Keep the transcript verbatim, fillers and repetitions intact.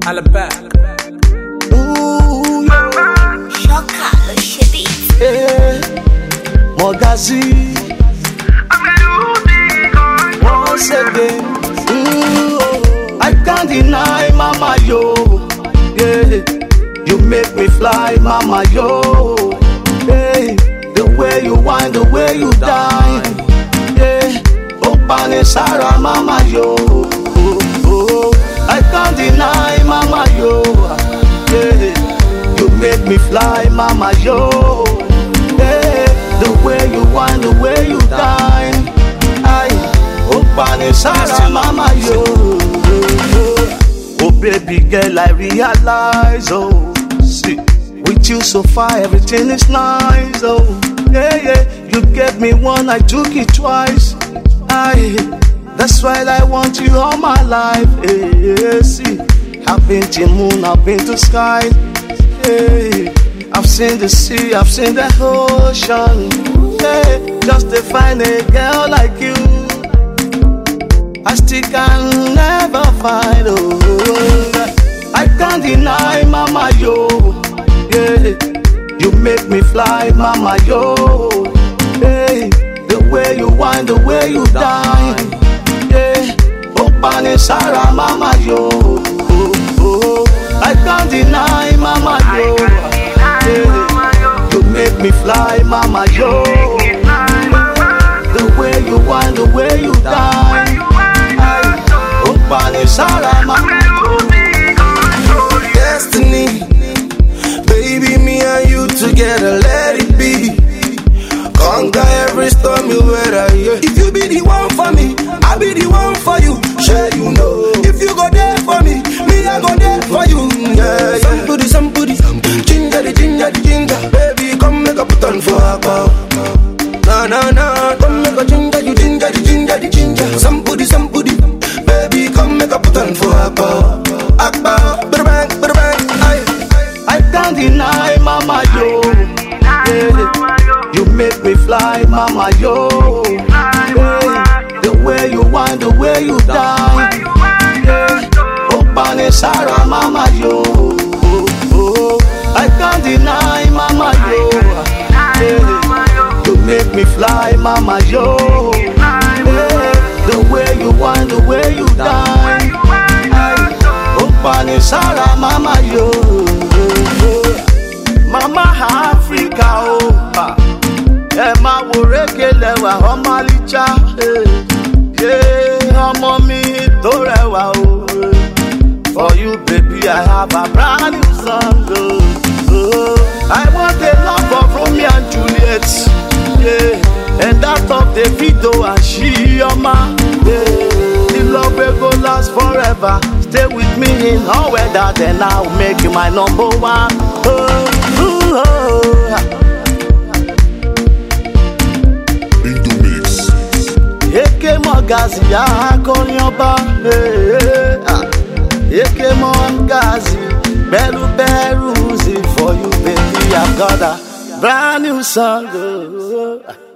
Alaba. Ooh, Shoka le shebit. yeah. Mogazi. Once again. Ooh, I can't deny, mama, yo. Yeah. You make me fly, mama, yo. Hey, the way you whine, the way you dine. Yeah. Opane Sarah, mama, yo. Oh, oh. I can't deny, mama, yo. Yeah. You make me fly, mama, yo. Hey, the way you whine, the way you dine. I Opane Sarah, mama, yo. Oh, baby girl, I realize, oh, see, with you so far, everything is nice, oh, yeah, yeah. You gave me one, I took it twice. I, that's why I want you all my life. Hey, yeah, see, I've been to moon, I've been to sky. Hey, I've seen the sea, I've seen the ocean. Hey, just to find a girl like you, I still can never find. Oh, I can't deny, mama, yo. Yeah, you make me fly, mama, yo. Hey, the way you whine, the way you dine. Yeah, Opane Sarah, mama, yo. Oh, oh, I can't deny, mama, yo. Yeah, you make me fly, mama, yo. The way you whine, the way you dine. Opane Sarah, mama, yo. Destiny, baby, me and you together, let it be. Conquer every storm you weather, yeah. If you be the one for me, I be the one for you. Sure you know. If you go there for me, me I go there for you. Yeah, yeah. Somebody, somebody, ginger the ginger the ginger. Baby, come make a put on for a bow. No, no, no, come make a ginger you ginger the ginger the ginger. Somebody, somebody, baby, come make a put on for a bow. Akbar, bada bang, bada bang, aye. I can't deny, mama, yo. Yeah, you make me fly, mama, yo. Yeah, the way you whine, the way you dine. Yeah, Opane Sarah, mama, yo. Oh, oh, I can't deny, mama, yo. Yeah, you make me fly, mama, yo. Yeah, the way you whine, the way you dine. Opane Sarah, mama, yo. Mama Africa, oh, ẹ máa wo rékè lẹ́wà ọmọ àlìjá, yeah, ọmọ mi tó rẹwà, oh. For you, baby, I have a brand new song, oh, oh. I want a love of Romeo and Juliet, yeah, and that of Davido and Chioma, yeah. The love will go last forever. Stay with me in all weather, then I'll make you my number one. Oh, oh, oh. In the mix. Eke Mogazi, akọrin ọba. Eke Mogazi, beru beru, for you, baby, I've got a brand new song. Oh.